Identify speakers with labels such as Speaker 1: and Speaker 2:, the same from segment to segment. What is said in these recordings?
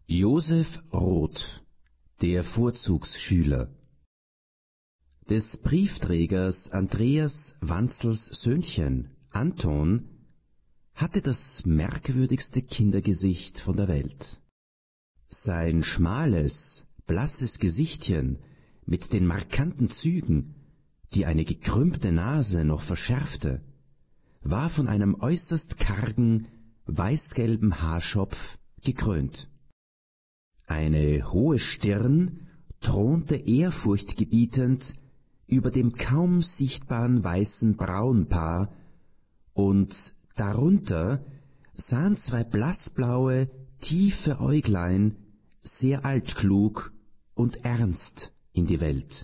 Speaker 1: Josef Roth, der Vorzugsschüler. Des Briefträgers Andreas Wanzls Söhnchen Anton hatte das merkwürdigste Kindergesicht von der Welt. Sein schmales, blasses Gesichtchen mit den markanten Zügen, die eine gekrümmte Nase noch verschärfte, war von einem äußerst kargen, weißgelben Haarschopf gekrönt. Eine hohe Stirn thronte ehrfurchtgebietend über dem kaum sichtbaren weißen Braunpaar, und darunter sahen zwei blassblaue, tiefe Äuglein sehr altklug und ernst in die Welt.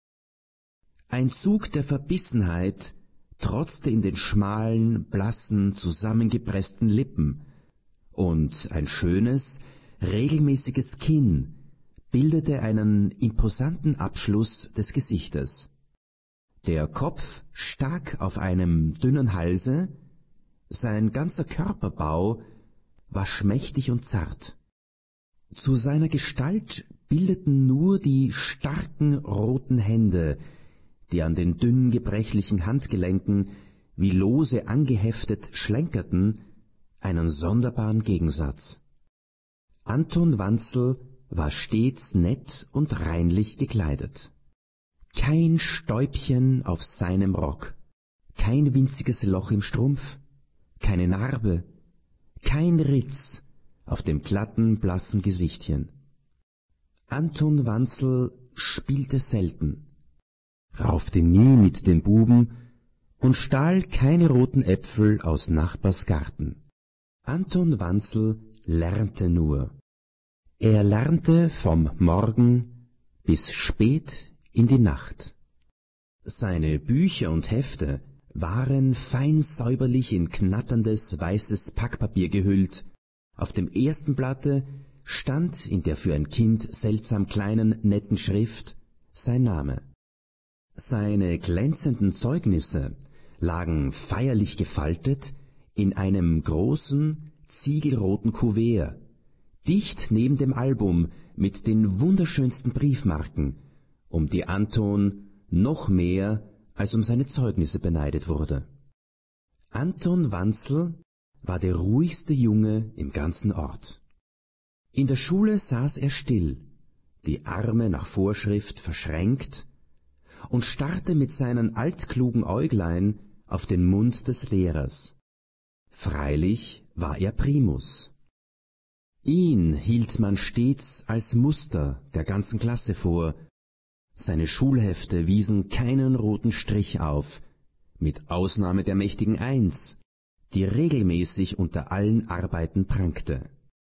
Speaker 1: Ein Zug der Verbissenheit trotzte in den schmalen, blassen, zusammengepressten Lippen, und ein schönes, regelmäßiges Kinn bildete einen imposanten Abschluss des Gesichtes. Der Kopf stak auf einem dünnen Halse, sein ganzer Körperbau war schmächtig und zart. Zu seiner Gestalt bildeten nur die starken roten Hände, die an den dünn gebrechlichen Handgelenken wie lose angeheftet schlenkerten, einen sonderbaren Gegensatz. Anton Wanzl war stets nett und reinlich gekleidet. Kein Stäubchen auf seinem Rock, kein winziges Loch im Strumpf, keine Narbe, kein Ritz auf dem glatten, blassen Gesichtchen. Anton Wanzl spielte selten, raufte nie mit den Buben und stahl keine roten Äpfel aus Nachbars Garten. Anton Wanzl lernte nur. Er lernte vom Morgen bis spät in die Nacht. Seine Bücher und Hefte waren fein säuberlich in knatterndes weißes Packpapier gehüllt. Auf dem ersten Blatte stand in der für ein Kind seltsam kleinen, netten Schrift sein Name. Seine glänzenden Zeugnisse lagen feierlich gefaltet in einem großen, ziegelroten Kuvert, dicht neben dem Album mit den wunderschönsten Briefmarken, um die Anton noch mehr als um seine Zeugnisse beneidet wurde. Anton Wanzl war der ruhigste Junge im ganzen Ort. In der Schule saß er still, die Arme nach Vorschrift verschränkt, und starrte mit seinen altklugen Äuglein auf den Mund des Lehrers. Freilich war er Primus. Ihn hielt man stets als Muster der ganzen Klasse vor. Seine Schulhefte wiesen keinen roten Strich auf, mit Ausnahme der mächtigen Eins, die regelmäßig unter allen Arbeiten prangte.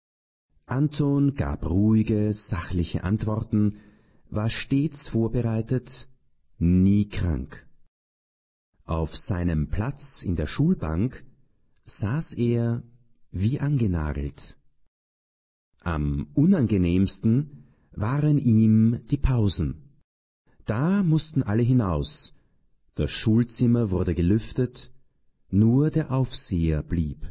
Speaker 1: Anton gab ruhige, sachliche Antworten, war stets vorbereitet, nie krank. Auf seinem Platz in der Schulbank saß er wie angenagelt. Am unangenehmsten waren ihm die Pausen. Da mussten alle hinaus, das Schulzimmer wurde gelüftet, nur der Aufseher blieb.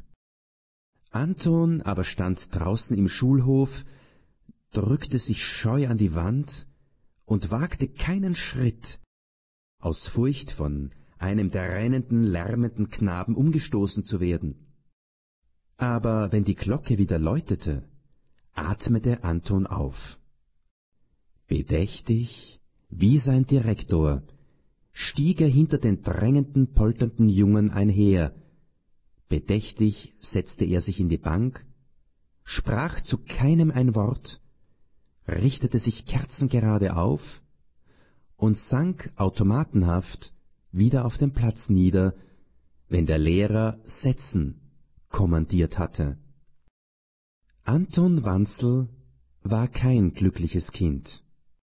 Speaker 1: Anton aber stand draußen im Schulhof, drückte sich scheu an die Wand und wagte keinen Schritt, aus Furcht von einem der rennenden, lärmenden Knaben umgestoßen zu werden. Aber wenn die Glocke wieder läutete, atmete Anton auf. Bedächtig, wie sein Direktor, stieg er hinter den drängenden, polternden Jungen einher. Bedächtig setzte er sich in die Bank, sprach zu keinem ein Wort, richtete sich kerzengerade auf und sank automatenhaft wieder auf den Platz nieder, wenn der Lehrer Setzen kommandiert hatte. Anton Wanzl war kein glückliches Kind.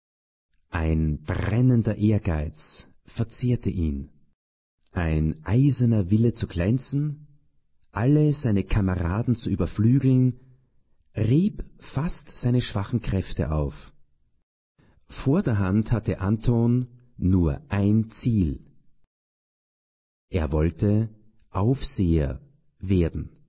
Speaker 1: Ein brennender Ehrgeiz verzehrte ihn, ein eiserner Wille zu glänzen, alle seine Kameraden zu überflügeln, rieb fast seine schwachen Kräfte auf. Vorderhand hatte Anton nur ein Ziel. Er wollte Aufseher werden.